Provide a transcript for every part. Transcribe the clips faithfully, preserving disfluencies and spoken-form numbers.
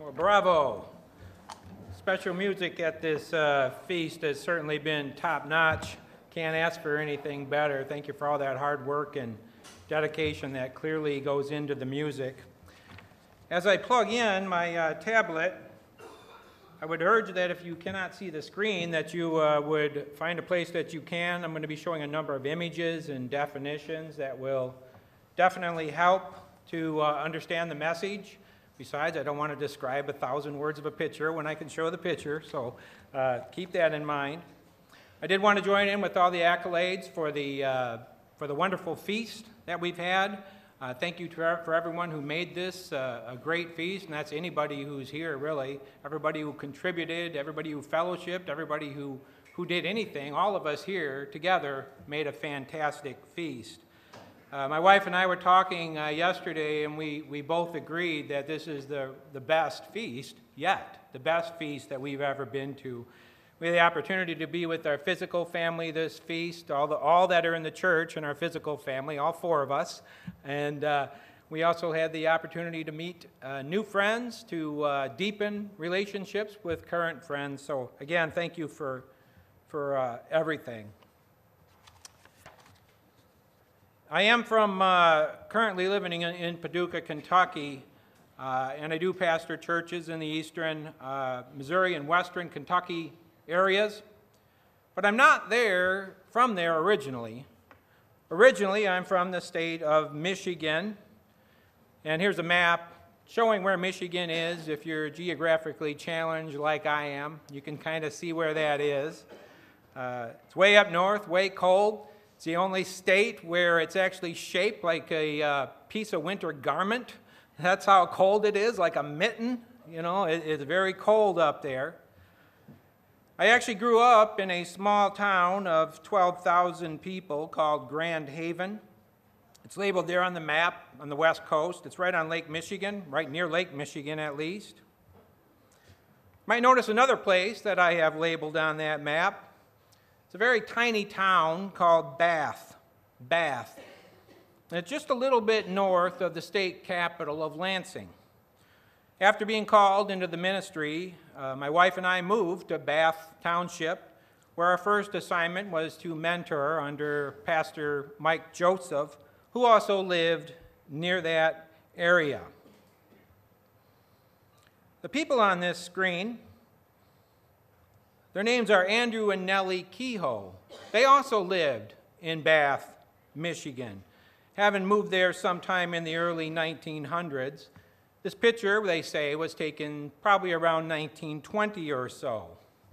Well, bravo. Special music at this uh, feast has certainly been top-notch. Can't ask for anything better. Thank you for all that hard work and dedication that clearly goes into the music. As I plug in my uh, tablet, I would urge that if you cannot see the screen, that you uh, would find a place that you can. I'm going to be showing a number of images and definitions that will definitely help to uh, understand the message. Besides, I don't want to describe a thousand words of a picture when I can show the picture, so uh, keep that in mind. I did want to join in with all the accolades for the, uh, for the wonderful feast that we've had. Uh, thank you to, for everyone who made this uh, a great feast, and that's anybody who's here, really. Everybody who contributed, everybody who fellowshipped, everybody who, who did anything. All of us here together made a fantastic feast. Uh, my wife and I were talking uh, yesterday, and we, we both agreed that this is the, the best feast yet, the best feast that we've ever been to. We had the opportunity to be with our physical family this feast, all, the, all that are in the church in our physical family, all four of us. And uh, we also had the opportunity to meet uh, new friends, to uh, deepen relationships with current friends. So again, thank you for, for uh, everything. I am from, uh, currently living in, in Paducah, Kentucky, uh, and I do pastor churches in the eastern uh, Missouri and western Kentucky areas, but I'm not there, from there originally. Originally, I'm from the state of Michigan, and here's a map showing where Michigan is. If you're geographically challenged like I am, you can kind of see where that is. Uh, it's way up north, way cold. It's the only state where it's actually shaped like a uh, piece of winter garment. That's how cold it is, like a mitten. You know, it, it's very cold up there. I actually grew up in a small town of twelve thousand people called Grand Haven. It's labeled there on the map on the west coast. It's right on Lake Michigan, right near Lake Michigan at least. You might notice another place that I have labeled on that map. It's a very tiny town called Bath, Bath. And it's just a little bit north of the state capital of Lansing. After being called into the ministry, uh, my wife and I moved to Bath Township, where our first assignment was to mentor under Pastor Mike Joseph, who also lived near that area. The people on this screen, their names are Andrew and Nellie Kehoe. They also lived in Bath, Michigan, having moved there sometime in the early nineteen hundreds. This picture, they say, was taken probably around nineteen twenty or so.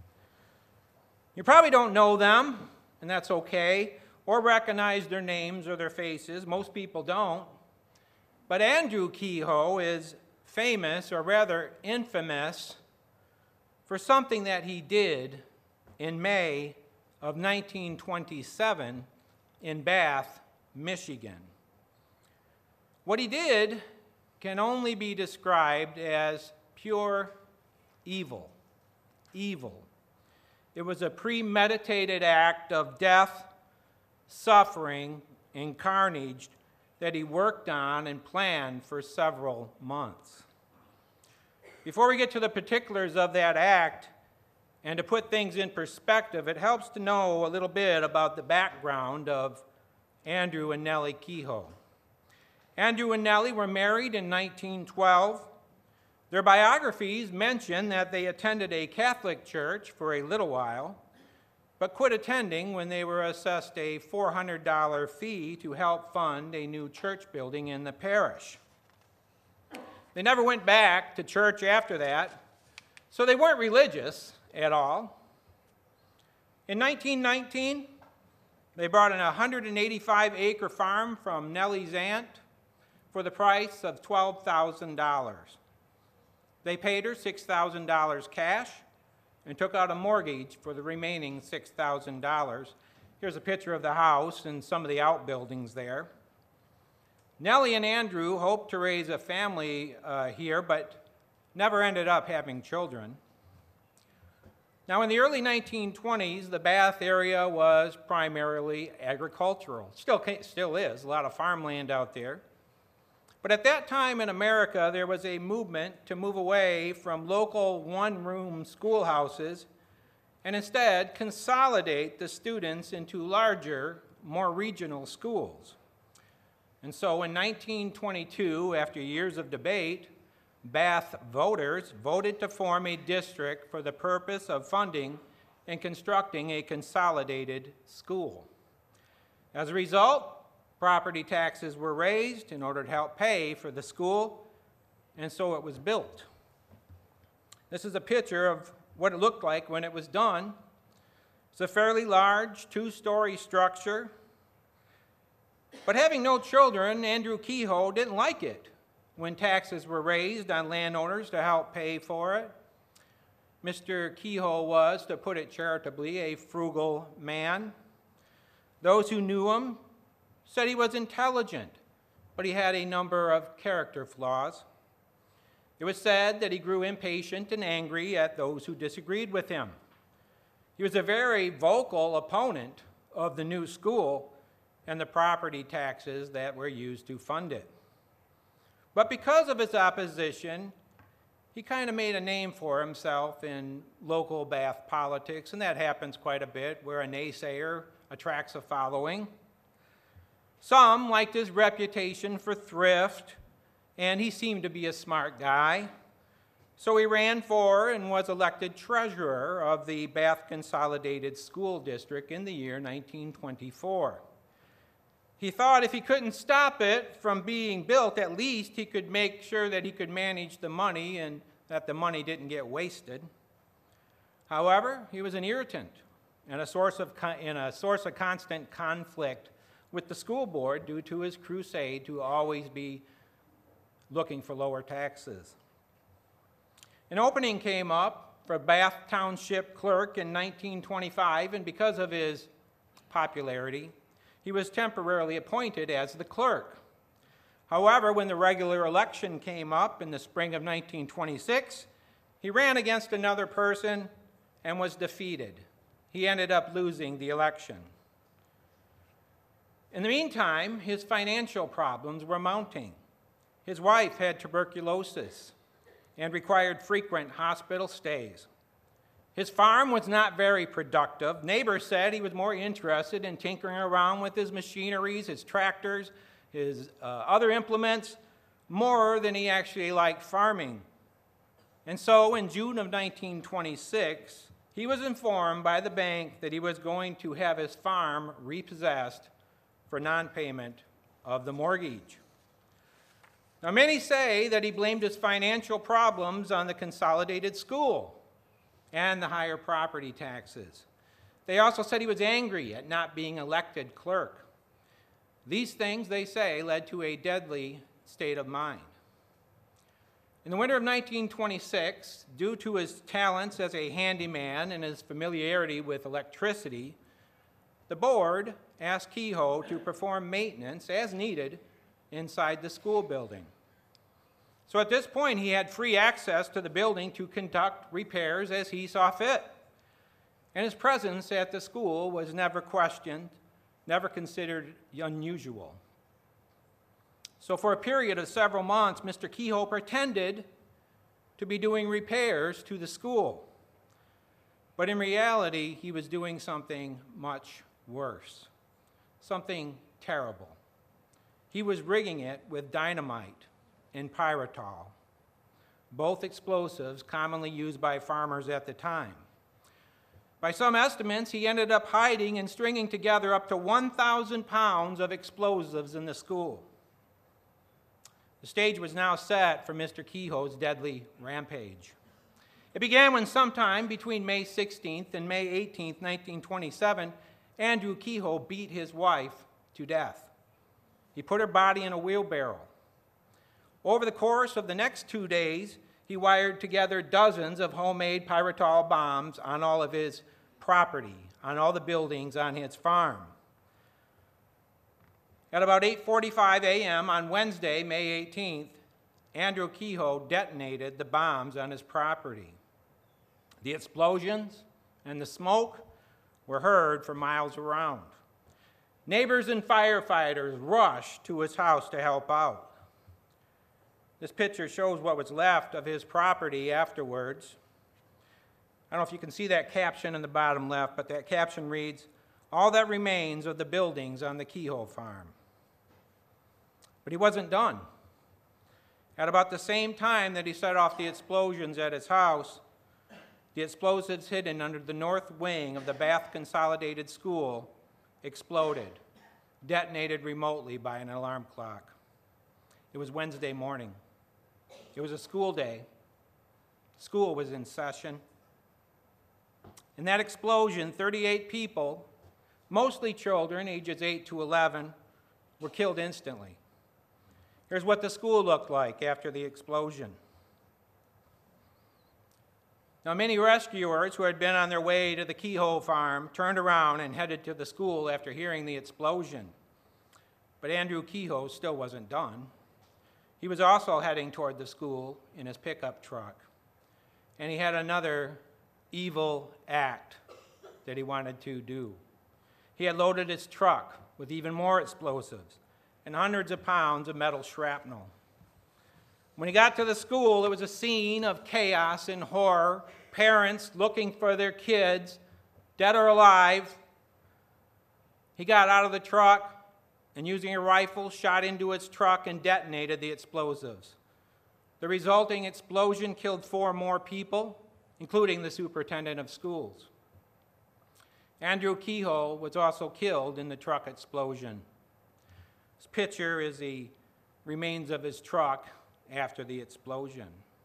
You probably don't know them, and that's okay, or recognize their names or their faces. Most people don't. But Andrew Kehoe is famous, or rather infamous, for something that he did in May of nineteen twenty-seven in Bath, Michigan. What he did can only be described as pure evil. Evil. It was a premeditated act of death, suffering, and carnage that he worked on and planned for several months. Before we get to the particulars of that act, and to put things in perspective, it helps to know a little bit about the background of Andrew and Nellie Kehoe. Andrew and Nellie were married in nineteen twelve. Their biographies mention that they attended a Catholic church for a little while, but quit attending when they were assessed a four hundred dollars fee to help fund a new church building in the parish. They never went back to church after that, so they weren't religious at all. In nineteen nineteen, they bought an one hundred eighty-five acre farm from Nellie's aunt for the price of twelve thousand dollars. They paid her six thousand dollars cash and took out a mortgage for the remaining six thousand dollars. Here's a picture of the house and some of the outbuildings there. Nellie and Andrew hoped to raise a family uh, here, but never ended up having children. Now, in the early nineteen twenties, the Bath area was primarily agricultural. Still, still is, a lot of farmland out there. But at that time in America, there was a movement to move away from local one-room schoolhouses and instead consolidate the students into larger, more regional schools. And so in nineteen twenty-two, after years of debate, Bath voters voted to form a district for the purpose of funding and constructing a consolidated school. As a result, property taxes were raised in order to help pay for the school, and so it was built. This is a picture of what it looked like when it was done. It's a fairly large two-story structure. But having no children, Andrew Kehoe didn't like it when taxes were raised on landowners to help pay for it. Mister Kehoe was, to put it charitably, a frugal man. Those who knew him said he was intelligent, but he had a number of character flaws. It was said that he grew impatient and angry at those who disagreed with him. He was a very vocal opponent of the new school and the property taxes that were used to fund it. But because of his opposition, he kind of made a name for himself in local Bath politics, and that happens quite a bit, where a naysayer attracts a following. Some liked his reputation for thrift, and he seemed to be a smart guy. So he ran for and was elected treasurer of the Bath Consolidated School District in the year nineteen twenty-four. He thought if he couldn't stop it from being built, at least he could make sure that he could manage the money and that the money didn't get wasted. However, he was an irritant and a source of, and a source of constant conflict with the school board due to his crusade to always be looking for lower taxes. An opening came up for Bath Township clerk in nineteen twenty-five, and because of his popularity, he was temporarily appointed as the clerk. However, when the regular election came up in the spring of nineteen twenty-six, he ran against another person and was defeated. He ended up losing the election. In the meantime, his financial problems were mounting. His wife had tuberculosis and required frequent hospital stays. His farm was not very productive. Neighbors said he was more interested in tinkering around with his machineries, his tractors, his uh, other implements, more than he actually liked farming. And so in June of nineteen twenty-six, he was informed by the bank that he was going to have his farm repossessed for non-payment of the mortgage. Now, many say that he blamed his financial problems on the consolidated school and the higher property taxes. They also said he was angry at not being elected clerk. These things, they say, led to a deadly state of mind. In the winter of nineteen twenty-six, due to his talents as a handyman and his familiarity with electricity, the board asked Kehoe to perform maintenance as needed inside the school building. So at this point, he had free access to the building to conduct repairs as he saw fit. And his presence at the school was never questioned, never considered unusual. So for a period of several months, Mister Kehoe pretended to be doing repairs to the school. But in reality, he was doing something much worse, something terrible. He was rigging it with dynamite and pyritol, both explosives commonly used by farmers at the time. By some estimates, he ended up hiding and stringing together up to one thousand pounds of explosives in the school. The stage was now set for Mister Kehoe's deadly rampage. It began when sometime between May sixteenth and May eighteenth, nineteen twenty-seven, Andrew Kehoe beat his wife to death. He put her body in a wheelbarrow. Over the course of the next two days, he wired together dozens of homemade pyritol bombs on all of his property, on all the buildings on his farm. At about eight forty-five a m on Wednesday, May eighteenth, Andrew Kehoe detonated the bombs on his property. The explosions and the smoke were heard for miles around. Neighbors and firefighters rushed to his house to help out. This picture shows what was left of his property afterwards. I don't know if you can see that caption in the bottom left, but that caption reads, "All that remains of the buildings on the Kehoe farm." But he wasn't done. At about the same time that he set off the explosions at his house, the explosives hidden under the north wing of the Bath Consolidated School exploded, detonated remotely by an alarm clock. It was Wednesday morning. It was a school day. School was in session. In that explosion, thirty-eight people, mostly children, ages eight to eleven, were killed instantly. Here's what the school looked like after the explosion. Now, many rescuers who had been on their way to the Kehoe farm turned around and headed to the school after hearing the explosion. But Andrew Kehoe still wasn't done. He was also heading toward the school in his pickup truck. And he had another evil act that he wanted to do. He had loaded his truck with even more explosives and hundreds of pounds of metal shrapnel. When he got to the school, it was a scene of chaos and horror, parents looking for their kids, dead or alive. He got out of the truck and, using a rifle, shot into its truck and detonated the explosives. The resulting explosion killed four more people, including the superintendent of schools. Andrew Kehoe was also killed in the truck explosion. This picture is the remains of his truck after the explosion.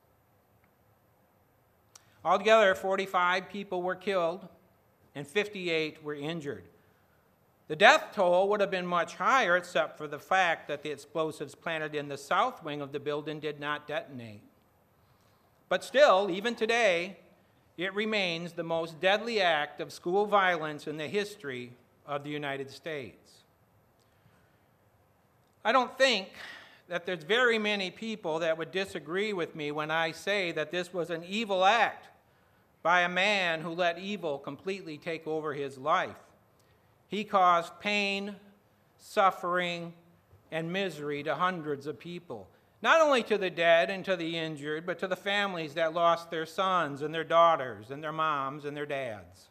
Altogether, forty-five people were killed and fifty-eight were injured. The death toll would have been much higher except for the fact that the explosives planted in the south wing of the building did not detonate. But still, even today, it remains the most deadly act of school violence in the history of the United States. I don't think that there's very many people that would disagree with me when I say that this was an evil act by a man who let evil completely take over his life. He caused pain, suffering, and misery to hundreds of people, not only to the dead and to the injured, but to the families that lost their sons and their daughters and their moms and their dads.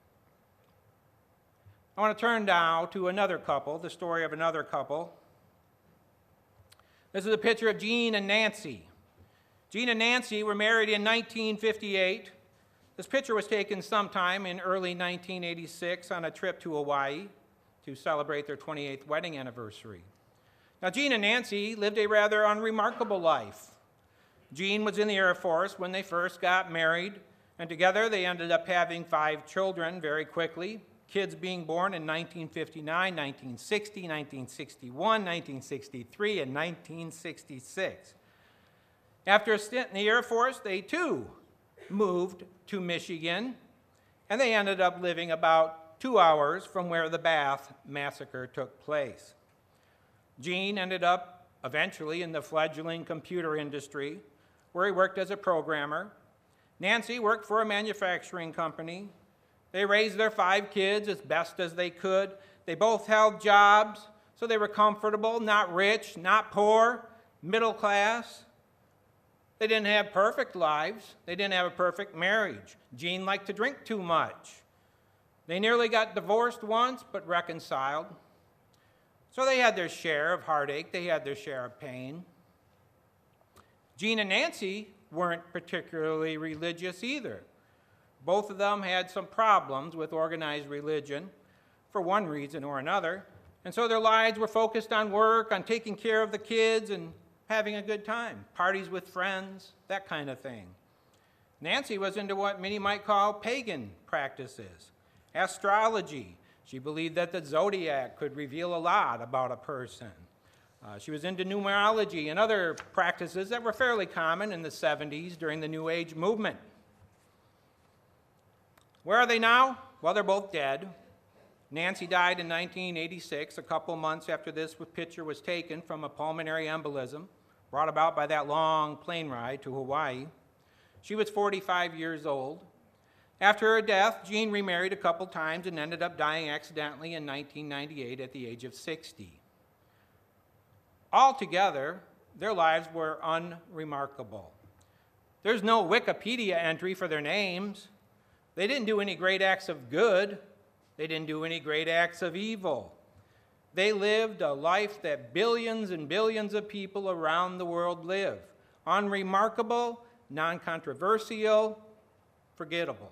I want to turn now to another couple, the story of another couple. This is a picture of Jean and Nancy. Jean and Nancy were married in nineteen fifty-eight. This picture was taken sometime in early nineteen eighty-six on a trip to Hawaii to celebrate their twenty-eighth wedding anniversary. Now, Jean and Nancy lived a rather unremarkable life. Jean was in the Air Force when they first got married, and together they ended up having five children very quickly, kids being born in nineteen fifty-nine, nineteen sixty, nineteen sixty-one, nineteen sixty-three, and nineteen sixty-six. After a stint in the Air Force, they too moved to Michigan, and they ended up living about two hours from where the Bath massacre took place. Jean ended up eventually in the fledgling computer industry, where he worked as a programmer. Nancy worked for a manufacturing company. They raised their five kids as best as they could. They both held jobs, so they were comfortable, not rich, not poor, middle class. They didn't have perfect lives. They didn't have a perfect marriage. Jean liked to drink too much. They nearly got divorced once, but reconciled. So they had their share of heartache. They had their share of pain. Jean and Nancy weren't particularly religious either. Both of them had some problems with organized religion for one reason or another. And so their lives were focused on work, on taking care of the kids, and having a good time, parties with friends, that kind of thing. Nancy was into what many might call pagan practices, astrology. She believed that the zodiac could reveal a lot about a person. Uh, she was into numerology and other practices that were fairly common in the seventies during the New Age movement. Where are they now? Well, they're both dead. Nancy died in nineteen eighty-six, a couple months after this picture was taken from a pulmonary embolism brought about by that long plane ride to Hawaii. She was forty-five years old. After her death, Jean remarried a couple times and ended up dying accidentally in nineteen ninety-eight at the age of sixty. Altogether, their lives were unremarkable. There's no Wikipedia entry for their names. They didn't do any great acts of good. They didn't do any great acts of evil. They lived a life that billions and billions of people around the world live. Unremarkable, non-controversial, forgettable.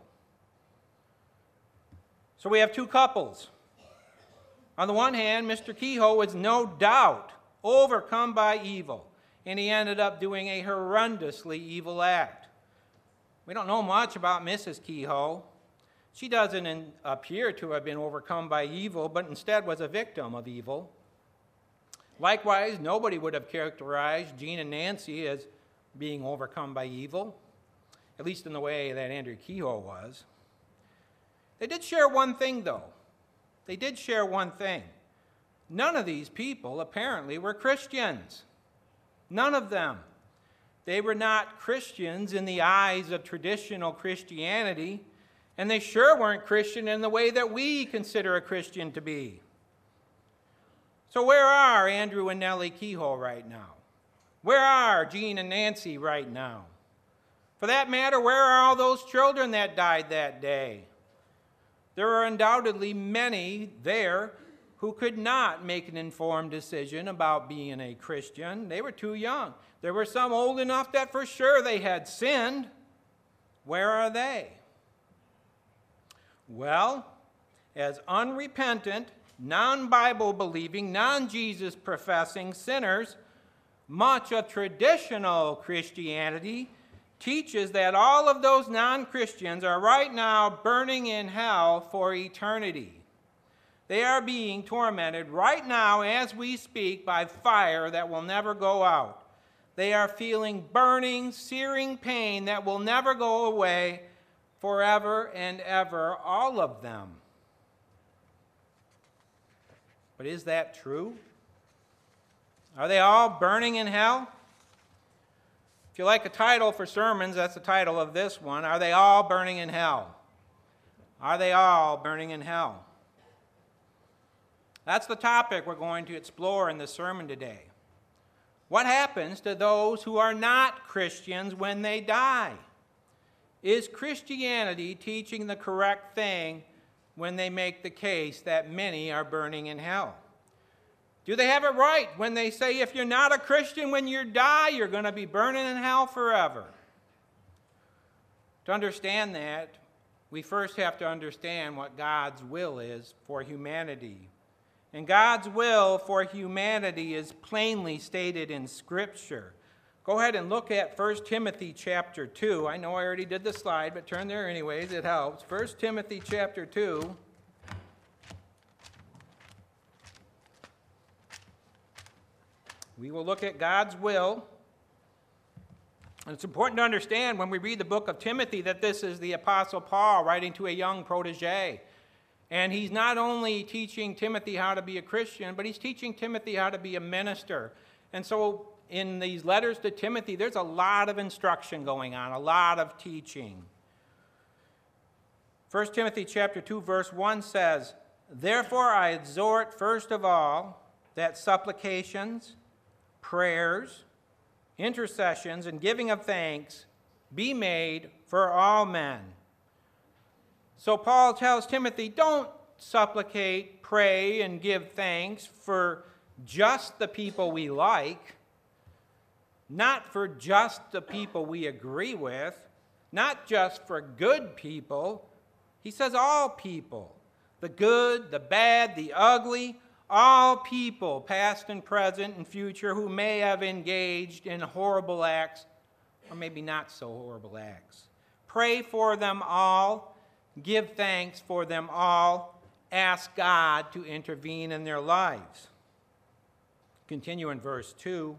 So we have two couples. On the one hand, Mister Kehoe was no doubt overcome by evil, and he ended up doing a horrendously evil act. We don't know much about Missus Kehoe. She doesn't appear to have been overcome by evil, but instead was a victim of evil. Likewise, nobody would have characterized Jean and Nancy as being overcome by evil, at least in the way that Andrew Kehoe was. They did share one thing, though. They did share one thing. None of these people apparently were Christians. None of them. They were not Christians in the eyes of traditional Christianity, and they sure weren't Christian in the way that we consider a Christian to be. So where are Andrew and Nellie Kehoe right now? Where are Jean and Nancy right now? For that matter, where are all those children that died that day? There are undoubtedly many there who could not make an informed decision about being a Christian. They were too young. There were some old enough that for sure they had sinned. Where are they? Well, as unrepentant, non-Bible believing, non-Jesus professing sinners, much of traditional Christianity teaches that all of those non-Christians are right now burning in hell for eternity. They are being tormented right now as we speak by fire that will never go out. They are feeling burning, searing pain that will never go away forever and ever, all of them. But is that true? Are they all burning in hell? If you like a title for sermons, that's the title of this one. Are they all burning in hell? Are they all burning in hell? That's the topic we're going to explore in this sermon today. What happens to those who are not Christians when they die? Is Christianity teaching the correct thing when they make the case that many are burning in hell? Do they have it right when they say if you're not a Christian when you die, you're going to be burning in hell forever? To understand that, we first have to understand what God's will is for humanity. And God's will for humanity is plainly stated in Scripture. Go ahead and look at First Timothy chapter two. I know I already did the slide, but turn there anyways, it helps. First Timothy chapter two. We will look at God's will. And it's important to understand when we read the book of Timothy that this is the Apostle Paul writing to a young protege. And he's not only teaching Timothy how to be a Christian, but he's teaching Timothy how to be a minister. And so in these letters to Timothy, there's a lot of instruction going on, a lot of teaching. First Timothy chapter two, verse one says, "Therefore I exhort first of all that supplications, prayers, intercessions, and giving of thanks be made for all men." So Paul tells Timothy, don't supplicate, pray, and give thanks for just the people we like, not for just the people we agree with, not just for good people. He says all people, the good, the bad, the ugly, all people, past and present and future, who may have engaged in horrible acts, or maybe not so horrible acts. Pray for them all. Give thanks for them all. Ask God to intervene in their lives. Continue in verse two.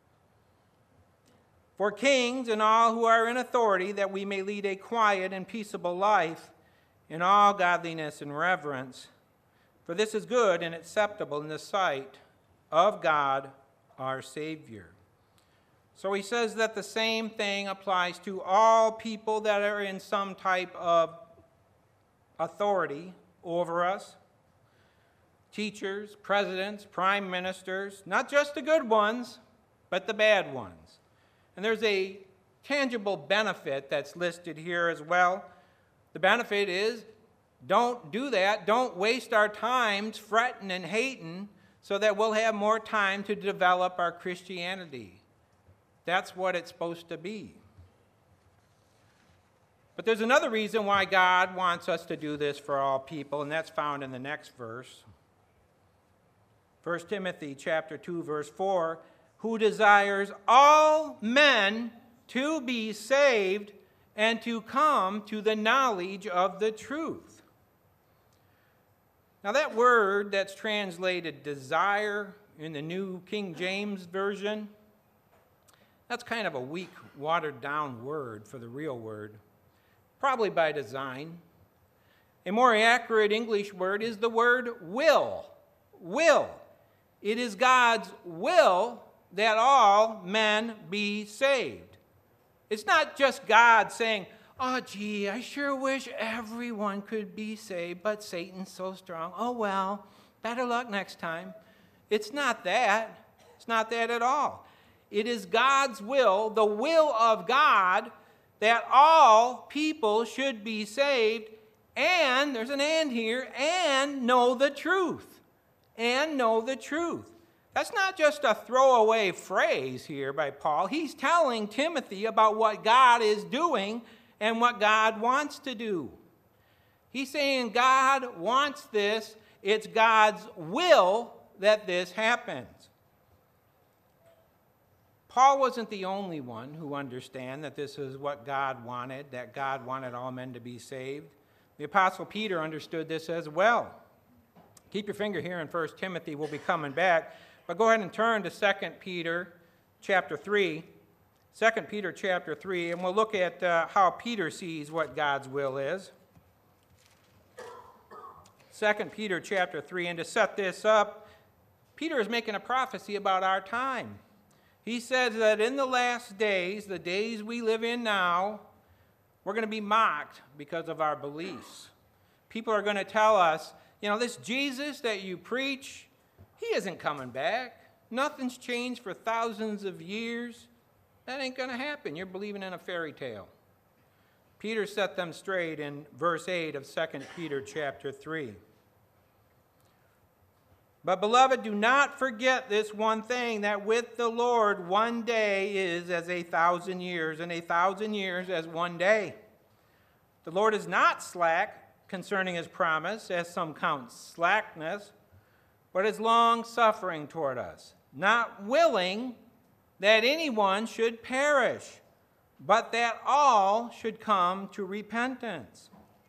For kings and all who are in authority, that we may lead a quiet and peaceable life in all godliness and reverence. For this is good and acceptable in the sight of God our Savior. So he says that the same thing applies to all people that are in some type of authority over us. Teachers, presidents, prime ministers, not just the good ones, but the bad ones. And there's a tangible benefit that's listed here as well. The benefit is, don't do that. Don't waste our times fretting and hating so that we'll have more time to develop our Christianity. That's what it's supposed to be. But there's another reason why God wants us to do this for all people, and that's found in the next verse. First Timothy chapter two, verse four, who desires all men to be saved and to come to the knowledge of the truth. Now that word that's translated desire in the New King James Version, that's kind of a weak, watered-down word for the real word, probably by design. A more accurate English word is the word will. Will. It is God's will that all men be saved. It's not just God saying, oh, gee, I sure wish everyone could be saved, but Satan's so strong. Oh, well, better luck next time. It's not that. It's not that at all. It is God's will, the will of God, that all people should be saved, and, there's an and here, and know the truth. And know the truth. That's not just a throwaway phrase here by Paul. He's telling Timothy about what God is doing and what God wants to do. He's saying God wants this. It's God's will that this happens. Paul wasn't the only one who understood that this is what God wanted, that God wanted all men to be saved. The Apostle Peter understood this as well. Keep your finger here in First Timothy. We'll be coming back. But go ahead and turn to Second Peter chapter three. Second Peter chapter three, and we'll look at uh, how Peter sees what God's will is. Second Peter chapter three, and to set this up, Peter is making a prophecy about our time. He says that in the last days, the days we live in now, we're going to be mocked because of our beliefs. People are going to tell us, you know, this Jesus that you preach, he isn't coming back. Nothing's changed for thousands of years. That ain't going to happen. You're believing in a fairy tale. Peter set them straight in verse eight of Second Peter chapter three. But, beloved, do not forget this one thing, that with the Lord one day is as a thousand years, and a thousand years as one day. The Lord is not slack concerning his promise, as some count slackness, but is long-suffering toward us, not willing that anyone should perish, but that all should come to repentance.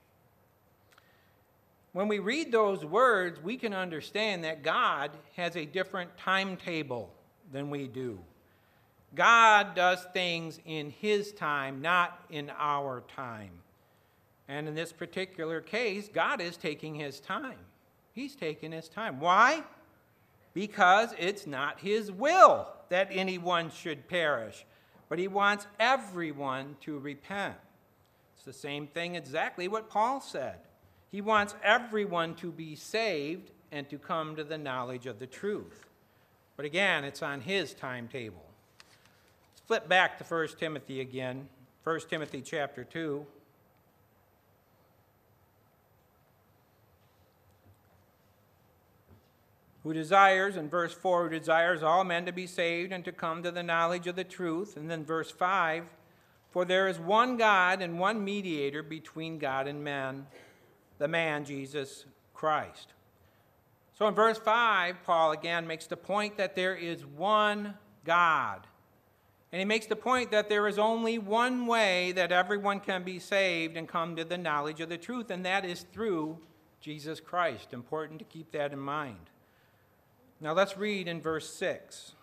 When we read those words, we can understand that God has a different timetable than we do. God does things in his time, not in our time. And in this particular case, God is taking his time. He's taking his time. Why? Because it's not his will that anyone should perish, but he wants everyone to repent. It's the same thing exactly what Paul said. He wants everyone to be saved and to come to the knowledge of the truth. But again, it's on his timetable. Let's flip back to First Timothy again. First Timothy chapter two. Who desires, in verse four, who desires all men to be saved and to come to the knowledge of the truth. And then verse five, for there is one God and one mediator between God and men, the man Jesus Christ. So in verse five, Paul again makes the point that there is one God. And he makes the point that there is only one way that everyone can be saved and come to the knowledge of the truth, and that is through Jesus Christ. Important to keep that in mind. Now let's read in verse six.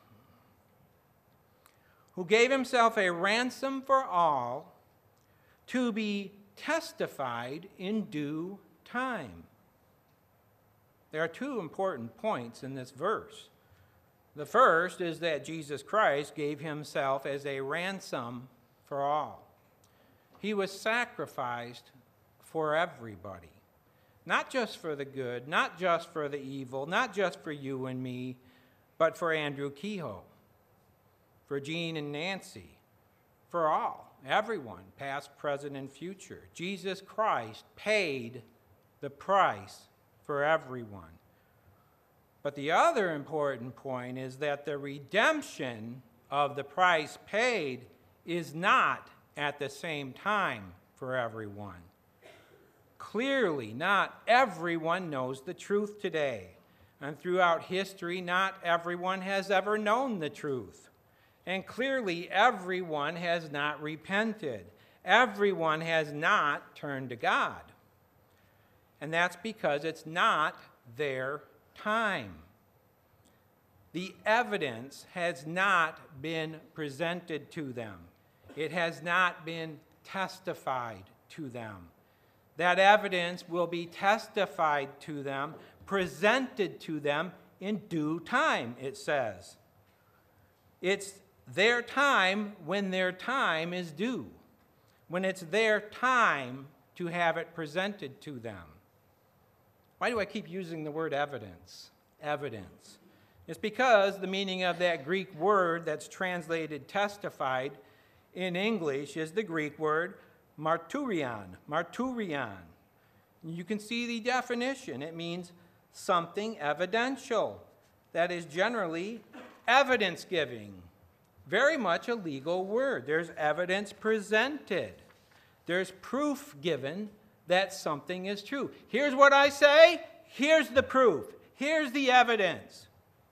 Who gave himself a ransom for all, to be testified in due time. There are two important points in this verse. The first is that Jesus Christ gave himself as a ransom for all. He was sacrificed for everybody. Not just for the good, not just for the evil, not just for you and me, but for Andrew Kehoe. for Jean and Nancy, for all, everyone, past, present, and future. Jesus Christ paid the price for everyone. But the other important point is that the redemption of the price paid is not at the same time for everyone. Clearly, not everyone knows the truth today. And throughout history, not everyone has ever known the truth. And clearly, everyone has not repented. Everyone has not turned to God. And that's because it's not their time. The evidence has not been presented to them. It has not been testified to them. That evidence will be testified to them, presented to them in due time, it says. It's their time when their time is due, when it's their time to have it presented to them. Why do I keep using the word evidence? Evidence. It's because the meaning of that Greek word that's translated testified in English is the Greek word marturion. Marturion. You can see the definition. It means something evidential. That is generally evidence giving. Very much a legal word. There's evidence presented. There's proof given that something is true. Here's what I say. Here's the proof. Here's the evidence.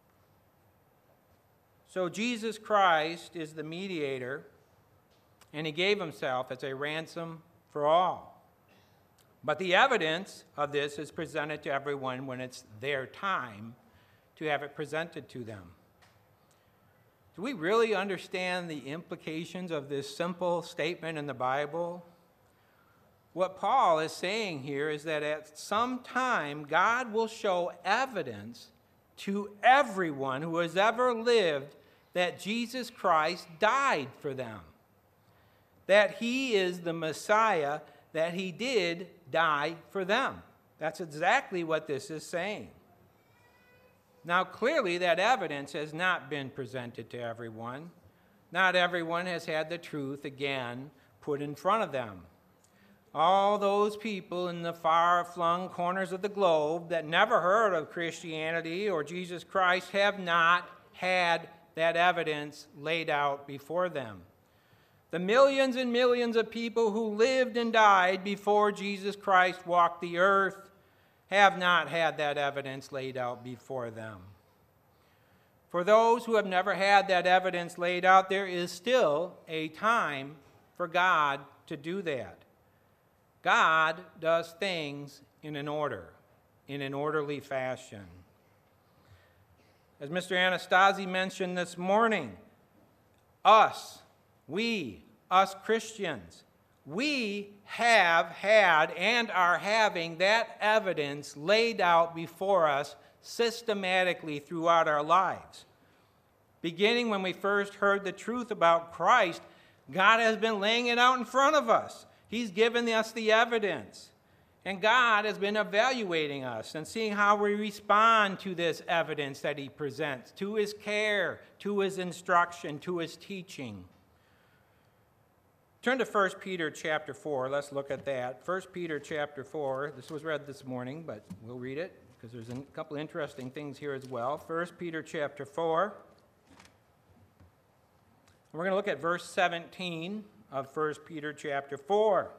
So Jesus Christ is the mediator, and he gave himself as a ransom for all. But the evidence of this is presented to everyone when it's their time to have it presented to them. Do we really understand the implications of this simple statement in the Bible? What Paul is saying here is that at some time, God will show evidence to everyone who has ever lived that Jesus Christ died for them, that he is the Messiah, that he did die for them. That's exactly what this is saying. Now, clearly, that evidence has not been presented to everyone. Not everyone has had the truth again put in front of them. All those people in the far-flung corners of the globe that never heard of Christianity or Jesus Christ have not had that evidence laid out before them. The millions and millions of people who lived and died before Jesus Christ walked the earth have not had that evidence laid out before them. For those who have never had that evidence laid out, there is still a time for God to do that. God does things in an order, in an orderly fashion. As Mister Anastasi mentioned this morning, us, we, us Christians, we have had and are having that evidence laid out before us systematically throughout our lives. Beginning when we first heard the truth about Christ, God has been laying it out in front of us. He's given us the evidence. And God has been evaluating us and seeing how we respond to this evidence that he presents, to his care, to his instruction, to his teaching. Turn to First Peter chapter four. Let's look at that. First Peter chapter four. This was read this morning, but we'll read it because there's a couple interesting things here as well. First Peter chapter four. We're going to look at verse seventeen of First Peter chapter four.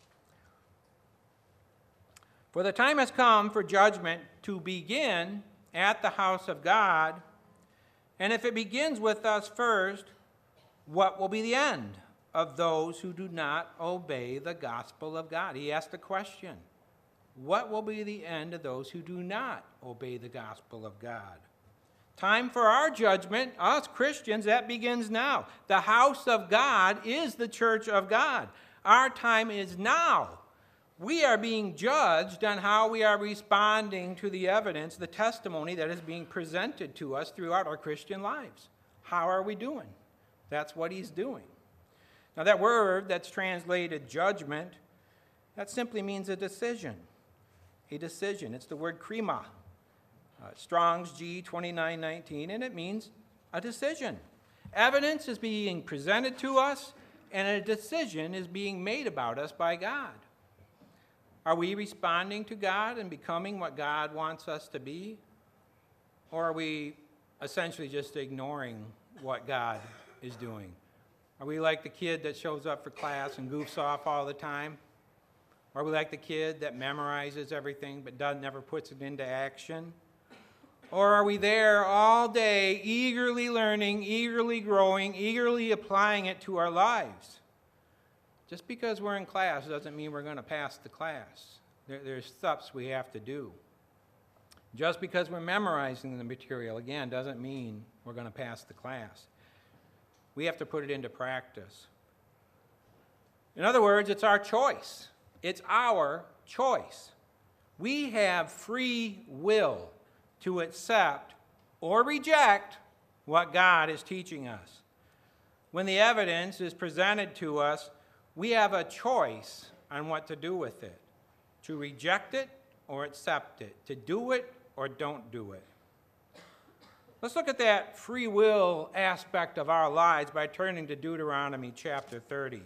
For the time has come for judgment to begin at the house of God, and if it begins with us first, what will be the end of those who do not obey the gospel of God? He asked the question, what will be the end of those who do not obey the gospel of God? Time for our judgment, us Christians, that begins now. The house of God is the church of God. Our time is now. We are being judged on how we are responding to the evidence, the testimony that is being presented to us throughout our Christian lives. How are we doing? That's what he's doing. Now, that word that's translated judgment, that simply means a decision. A decision. It's the word krima. Uh, Strong's G twenty-nine nineteen, and it means a decision. Evidence is being presented to us, and a decision is being made about us by God. Are we responding to God and becoming what God wants us to be? Or are we essentially just ignoring what God is doing? Are we like the kid that shows up for class and goofs off all the time? Or are we like the kid that memorizes everything but does, never puts it into action? Or are we there all day, eagerly learning, eagerly growing, eagerly applying it to our lives? Just because we're in class doesn't mean we're going to pass the class. There, there's steps we have to do. Just because we're memorizing the material, again, doesn't mean we're going to pass the class. We have to put it into practice. In other words, it's our choice. It's our choice. We have free will to accept or reject what God is teaching us. When the evidence is presented to us, we have a choice on what to do with it, to reject it or accept it, to do it or don't do it. Let's look at that free will aspect of our lives by turning to Deuteronomy chapter thirty.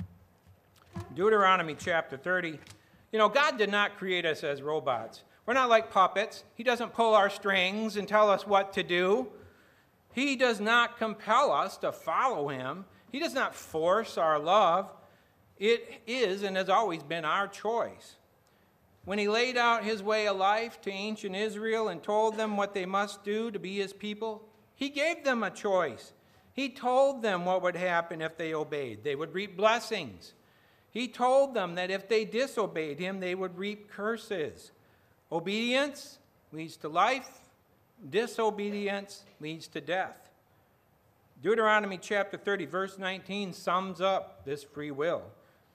Deuteronomy chapter thirty. You know, God did not create us as robots. We're not like puppets. He doesn't pull our strings and tell us what to do. He does not compel us to follow him. He does not force our love. It is and has always been our choice. When he laid out his way of life to ancient Israel and told them what they must do to be his people, he gave them a choice. He told them what would happen if they obeyed. They would reap blessings. He told them that if they disobeyed him, they would reap curses. Obedience leads to life. Disobedience leads to death. Deuteronomy chapter thirty, verse nineteen sums up this free will.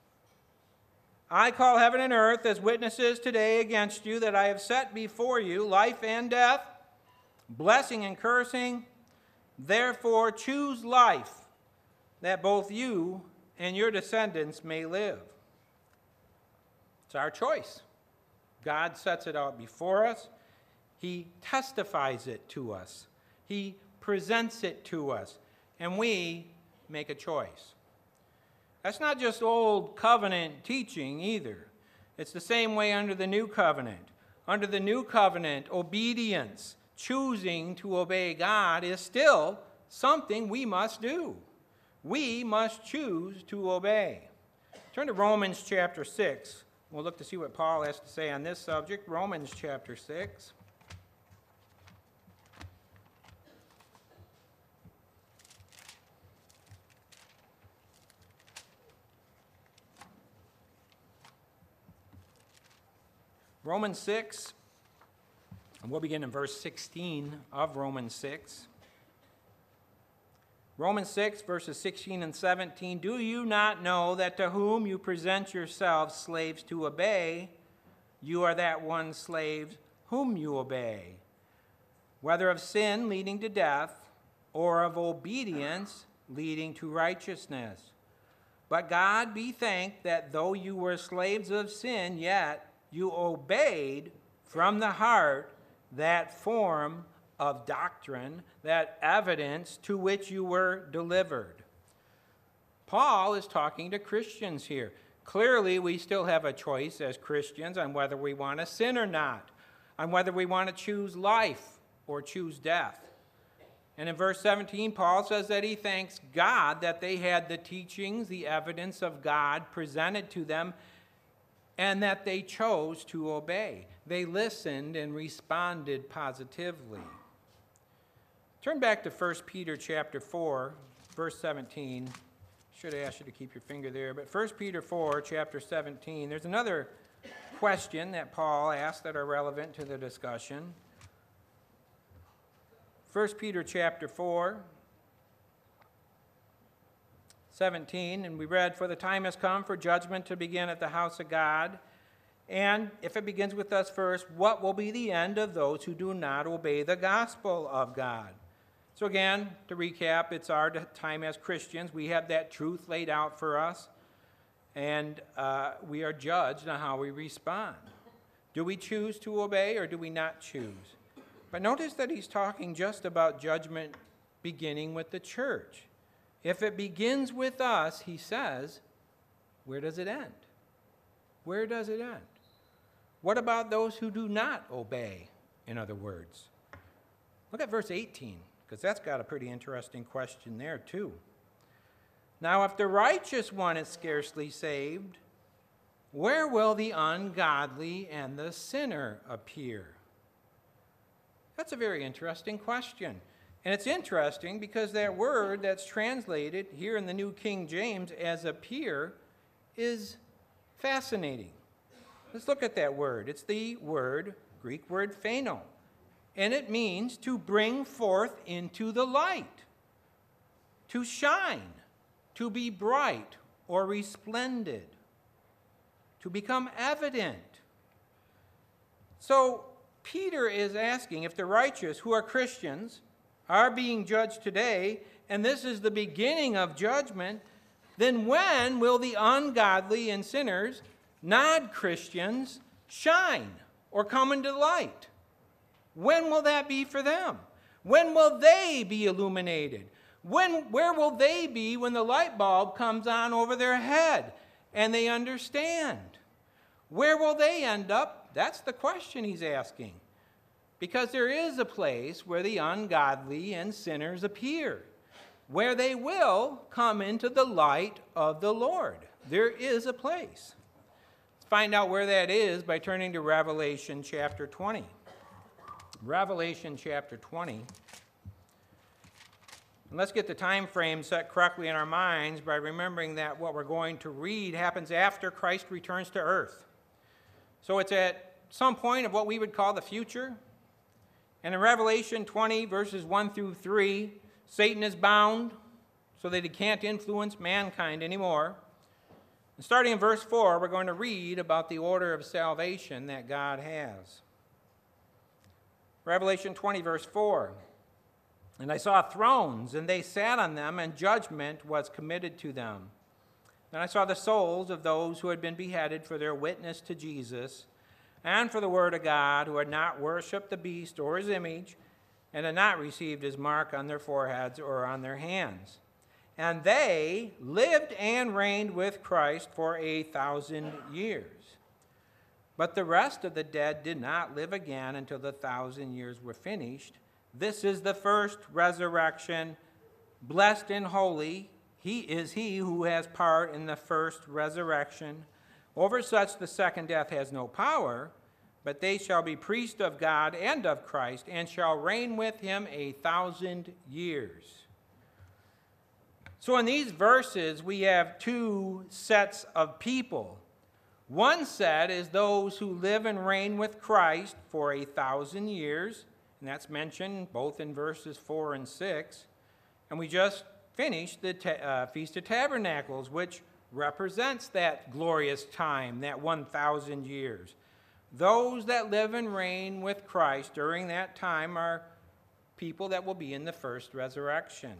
I call heaven and earth as witnesses today against you that I have set before you life and death, blessing and cursing. Therefore choose life, that both you and your descendants may live. It's our choice. God sets it out before us. He testifies it to us. He presents it to us. And we make a choice. That's not just old covenant teaching either. It's the same way under the new covenant. Under the new covenant, obedience, choosing to obey God, is still something we must do. We must choose to obey. Turn to Romans chapter six. We'll look to see what Paul has to say on this subject. Romans chapter six. Romans six, and we'll begin in verse sixteen of Romans six. Romans six, verses sixteen and seventeen. Do you not know that to whom you present yourselves slaves to obey, you are that one slave whom you obey, whether of sin leading to death or of obedience leading to righteousness? But God be thanked that though you were slaves of sin, yet you obeyed from the heart that form of doctrine, that evidence to which you were delivered. Paul is talking to Christians here. Clearly, we still have a choice as Christians on whether we want to sin or not, on whether we want to choose life or choose death. And in verse seventeen, Paul says that he thanks God that they had the teachings, the evidence of God presented to them, and that they chose to obey. They listened and responded positively. Turn back to First Peter chapter four, verse seventeen. Should have asked you to keep your finger there, but First Peter four, chapter seventeen, there's another question that Paul asked that are relevant to the discussion. First Peter chapter four, seventeen, and we read, "For the time has come for judgment to begin at the house of God. And if it begins with us first, what will be the end of those who do not obey the gospel of God?" So again, to recap, it's our time as Christians. We have that truth laid out for us, and uh, we are judged on how we respond. Do we choose to obey or do we not choose? But notice that he's talking just about judgment beginning with the church. If it begins with us, he says, where does it end? Where does it end? What about those who do not obey, in other words? Look at verse eighteen, because that's got a pretty interesting question there, too. Now, if the righteous one is scarcely saved, where will the ungodly and the sinner appear? That's a very interesting question. And it's interesting because that word that's translated here in the New King James as appear is fascinating. Let's look at that word. It's the word, Greek word pheno, and it means to bring forth into the light, to shine, to be bright or resplendent, to become evident. So Peter is asking if the righteous, who are Christians, are being judged today, and this is the beginning of judgment, then when will the ungodly and sinners, non-Christians, shine or come into light? When will that be for them? When will they be illuminated? When, where will they be when the light bulb comes on over their head and they understand? Where will they end up? That's the question he's asking. Because there is a place where the ungodly and sinners appear, where they will come into the light of the Lord. There is a place. Let's find out where that is by turning to Revelation chapter twenty. Revelation chapter twenty. And let's get the time frame set correctly in our minds by remembering that what we're going to read happens after Christ returns to earth. So it's at some point of what we would call the future. And in Revelation twenty, verses one through three, Satan is bound so that he can't influence mankind anymore. And starting in verse four, we're going to read about the order of salvation that God has. Revelation twenty, verse four. And I saw thrones, and they sat on them, and judgment was committed to them. Then I saw the souls of those who had been beheaded for their witness to Jesus and for the word of God, who had not worshipped the beast or his image, and had not received his mark on their foreheads or on their hands. And they lived and reigned with Christ for a thousand years. But the rest of the dead did not live again until the thousand years were finished. This is the first resurrection. Blessed and holy he is he who has part in the first resurrection. Over such the second death has no power, but they shall be priests of God and of Christ, and shall reign with him a thousand years. So in these verses, we have two sets of people. One set is those who live and reign with Christ for a thousand years, and that's mentioned both in verses four and six. And we just finished the ta- uh, Feast of Tabernacles, which represents that glorious time, that one thousand years. Those that live and reign with Christ during that time are people that will be in the first resurrection.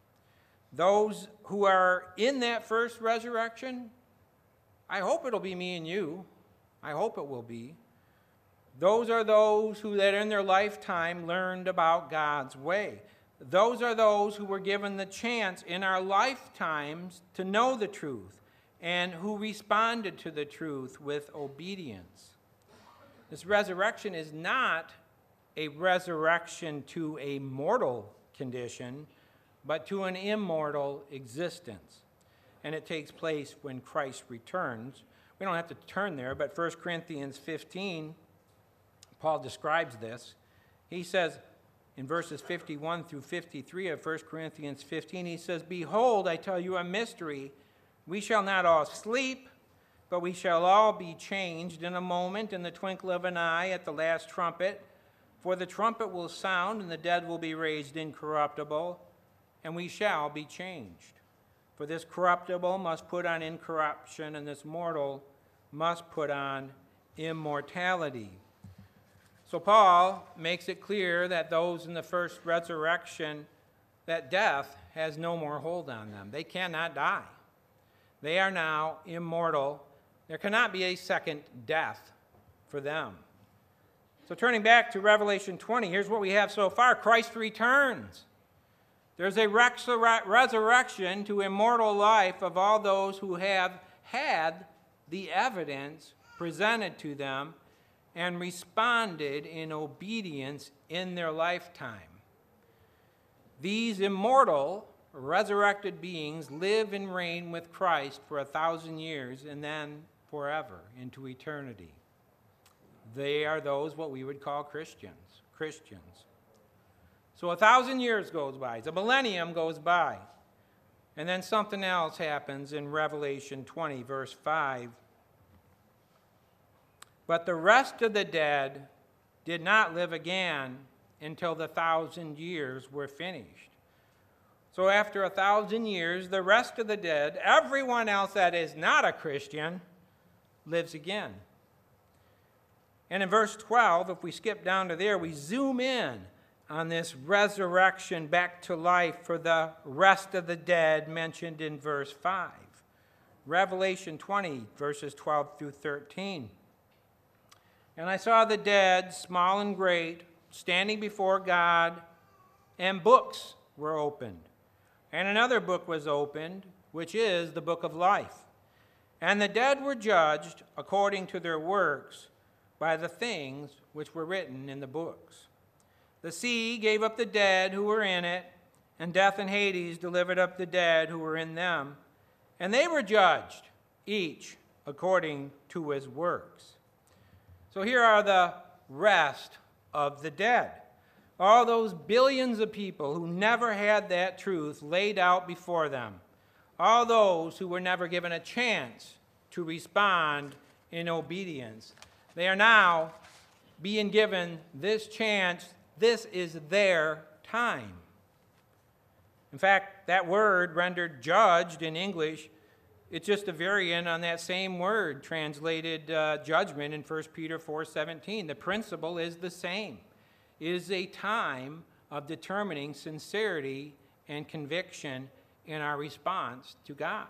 Those who are in that first resurrection, I hope it'll be me and you. I hope it will be. Those are those who that in their lifetime learned about God's way. Those are those who were given the chance in our lifetimes to know the truth and who responded to the truth with obedience. This resurrection is not a resurrection to a mortal condition, but to an immortal existence. And it takes place when Christ returns. We don't have to turn there, but First Corinthians fifteen, Paul describes this. He says in verses fifty-one through fifty-three of First Corinthians fifteen, he says, "Behold, I tell you a mystery. We shall not all sleep, but we shall all be changed in a moment, in the twinkle of an eye, at the last trumpet. For the trumpet will sound, and the dead will be raised incorruptible, and we shall be changed. For this corruptible must put on incorruption, and this mortal must put on immortality." So Paul makes it clear that those in the first resurrection, that death has no more hold on them. They cannot die. They are now immortal. There cannot be a second death for them. So turning back to Revelation twenty, here's what we have so far. Christ returns. There's a resur- resurrection to immortal life of all those who have had the evidence presented to them and responded in obedience in their lifetime. These immortal, resurrected beings live and reign with Christ for a thousand years and then forever into eternity. They are those what we would call Christians. Christians. So a thousand years goes by, a millennium goes by, and then something else happens in Revelation twenty, verse five. But the rest of the dead did not live again until the thousand years were finished. So after a thousand years, the rest of the dead, everyone else that is not a Christian, lives again. And in verse twelve, if we skip down to there, we zoom in on this resurrection back to life for the rest of the dead mentioned in verse five. Revelation twenty, verses twelve through thirteen. And I saw the dead, small and great, standing before God, and books were opened. And another book was opened, which is the book of life. And the dead were judged according to their works by the things which were written in the books. The sea gave up the dead who were in it, and death and Hades delivered up the dead who were in them. And they were judged, each according to his works. So here are the rest of the dead. All those billions of people who never had that truth laid out before them. All those who were never given a chance to respond in obedience. They are now being given this chance. This is their time. In fact, that word rendered judged in English, it's just a variant on that same word translated uh, judgment in First Peter four seventeen. The principle is the same. It is a time of determining sincerity and conviction in our response to God.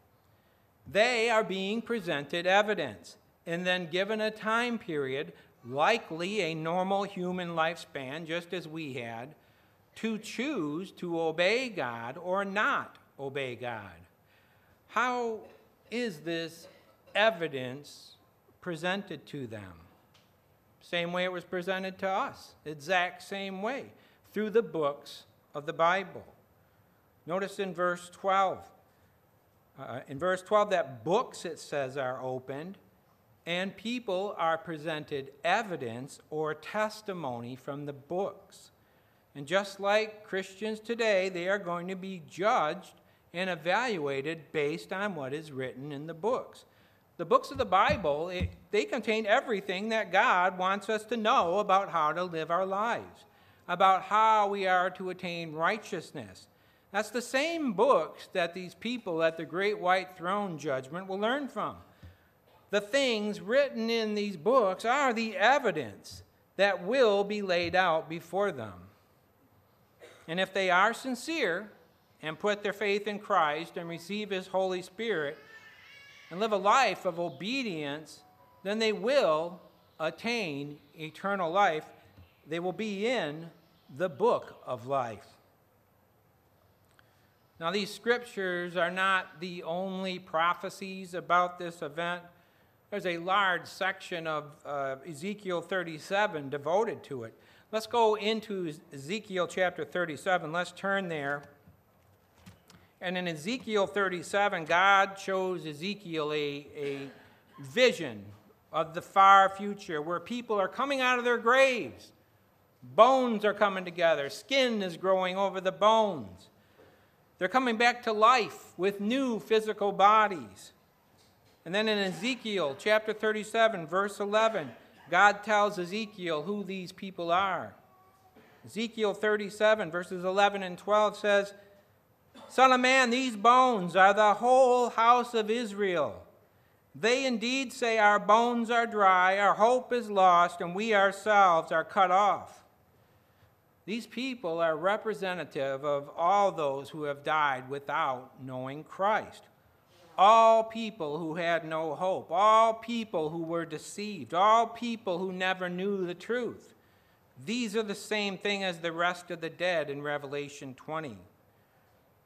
They are being presented evidence and then given a time period, likely a normal human lifespan, just as we had, to choose to obey God or not obey God. How is this evidence presented to them? Same way it was presented to us, exact same way, through the books of the Bible. Notice in verse twelve, uh, in verse twelve that books, it says, are opened, and people are presented evidence or testimony from the books. And just like Christians today, they are going to be judged and evaluated based on what is written in the books. The books of the Bible, it, they contain everything that God wants us to know about how to live our lives, about how we are to attain righteousness. That's the same books that these people at the great white throne judgment will learn from. The things written in these books are the evidence that will be laid out before them. And if they are sincere and put their faith in Christ and receive his Holy Spirit, and live a life of obedience, then they will attain eternal life. They will be in the book of life. Now, these scriptures are not the only prophecies about this event. There's a large section of uh, Ezekiel thirty-seven devoted to it. Let's go into Ezekiel chapter thirty-seven. Let's turn there. And in Ezekiel thirty-seven, God shows Ezekiel a, a vision of the far future where people are coming out of their graves. Bones are coming together. Skin is growing over the bones. They're coming back to life with new physical bodies. And then in Ezekiel chapter thirty-seven, verse eleven, God tells Ezekiel who these people are. Ezekiel thirty-seven, verses eleven and twelve says, Son of man, these bones are the whole house of Israel. They indeed say, our bones are dry, our hope is lost, and we ourselves are cut off. These people are representative of all those who have died without knowing Christ. All people who had no hope, all people who were deceived, all people who never knew the truth. These are the same thing as the rest of the dead in Revelation twenty.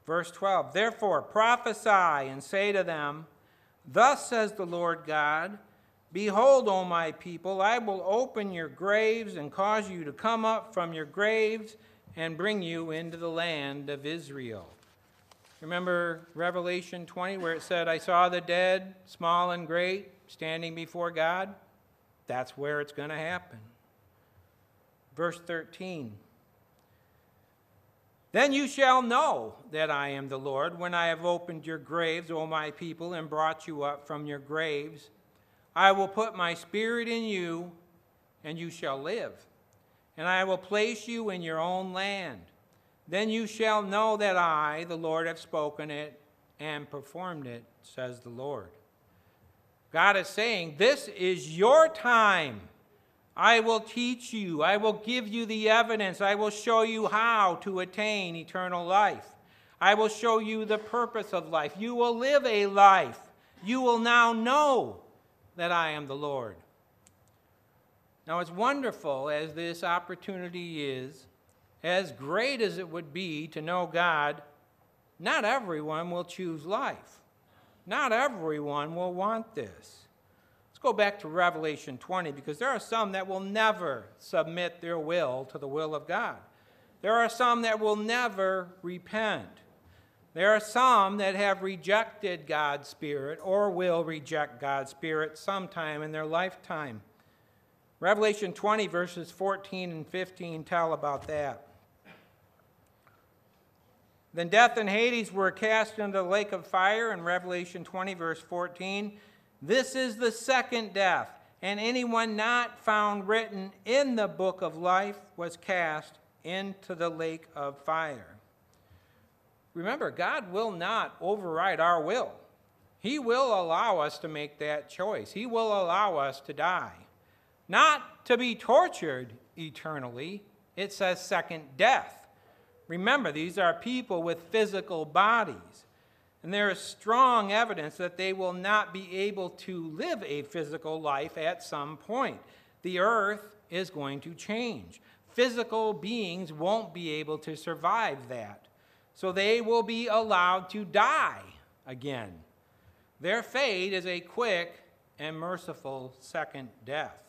Verse twelve, therefore prophesy and say to them, thus says the Lord God, behold, O my people, I will open your graves and cause you to come up from your graves and bring you into the land of Israel. Remember Revelation twenty where it said, I saw the dead, small and great, standing before God? That's where it's going to happen. Verse thirteen, then you shall know that I am the Lord when I have opened your graves, O my people, and brought you up from your graves. I will put my spirit in you, and you shall live, and I will place you in your own land. Then you shall know that I, the Lord, have spoken it and performed it, says the Lord. God is saying, this is your time. I will teach you. I will give you the evidence. I will show you how to attain eternal life. I will show you the purpose of life. You will live a life. You will now know that I am the Lord. Now, as wonderful as this opportunity is, as great as it would be to know God, not everyone will choose life. Not everyone will want this. Let's go back to Revelation twenty, because there are some that will never submit their will to the will of God. There are some that will never repent. There are some that have rejected God's Spirit or will reject God's Spirit sometime in their lifetime. Revelation twenty, verses fourteen and fifteen tell about that. Then death and Hades were cast into the lake of fire in Revelation twenty, verse fourteen. This is the second death, and anyone not found written in the book of life was cast into the lake of fire. Remember, God will not override our will. He will allow us to make that choice. He will allow us to die. Not to be tortured eternally. It says second death. Remember, these are people with physical bodies. And there is strong evidence that they will not be able to live a physical life at some point. The earth is going to change. Physical beings won't be able to survive that. So they will be allowed to die again. Their fate is a quick and merciful second death.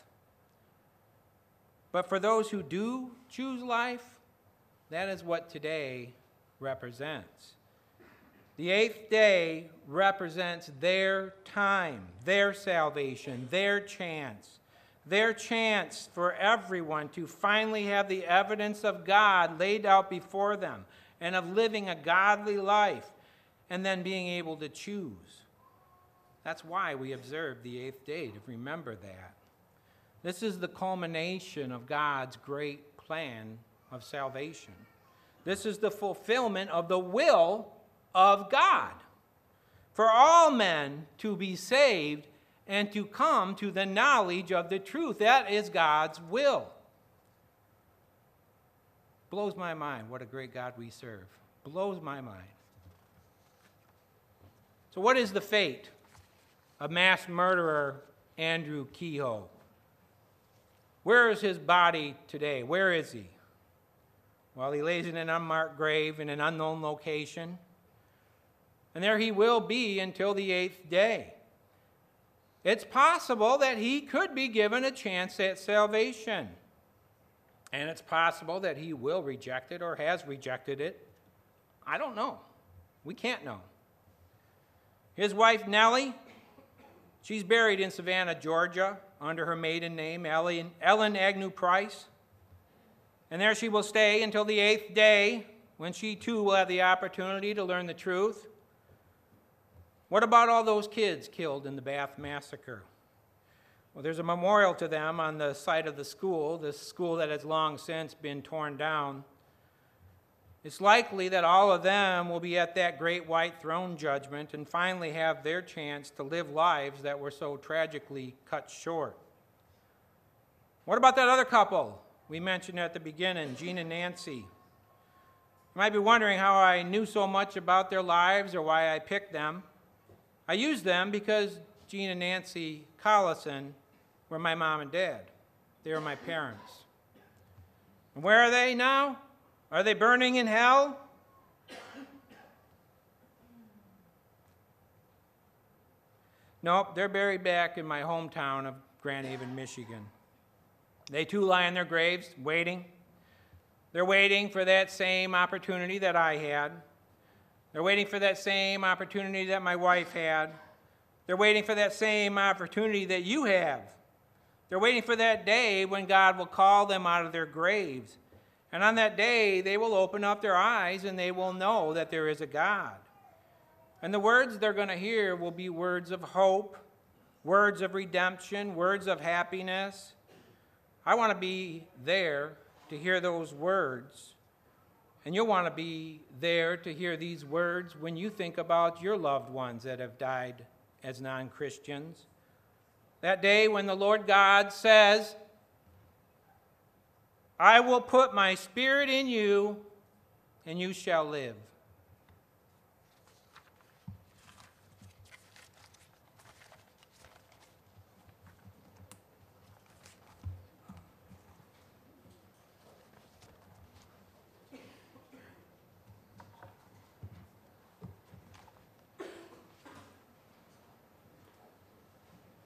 But for those who do choose life, that is what today represents. The eighth day represents their time, their salvation, their chance, their chance for everyone to finally have the evidence of God laid out before them and of living a godly life and then being able to choose. That's why we observe the eighth day, to remember that. This is the culmination of God's great plan of salvation. This is the fulfillment of the will of God for all men to be saved and to come to the knowledge of the truth. That is God's will. Blows my mind what a great God we serve. Blows my mind. So what is the fate of mass murderer Andrew Kehoe? Where is his body today? Where is he? Well, he lays in an unmarked grave in an unknown location. And there he will be until the eighth day. It's possible that he could be given a chance at salvation. And it's possible that he will reject it or has rejected it. I don't know. We can't know. His wife, Nellie, she's buried in Savannah, Georgia, under her maiden name, Ellen, Ellen Agnew Price. And there she will stay until the eighth day, when she too will have the opportunity to learn the truth. What about all those kids killed in the Bath Massacre? Well, there's a memorial to them on the site of the school, this school that has long since been torn down. It's likely that all of them will be at that great white throne judgment and finally have their chance to live lives that were so tragically cut short. What about that other couple we mentioned at the beginning, Gene and Nancy? You might be wondering how I knew so much about their lives or why I picked them. I used them because Gene and Nancy Collison were my mom and dad. They were my parents. And where are they now? Are they burning in hell? Nope, they're buried back in my hometown of Grand Haven, Michigan. They too lie in their graves, waiting. They're waiting for that same opportunity that I had. They're waiting for that same opportunity that my wife had. They're waiting for that same opportunity that you have. They're waiting for that day when God will call them out of their graves. And on that day, they will open up their eyes and they will know that there is a God. And the words they're going to hear will be words of hope, words of redemption, words of happiness. I want to be there to hear those words. And you'll want to be there to hear these words when you think about your loved ones that have died as non-Christians. That day when the Lord God says, I will put my spirit in you, and you shall live.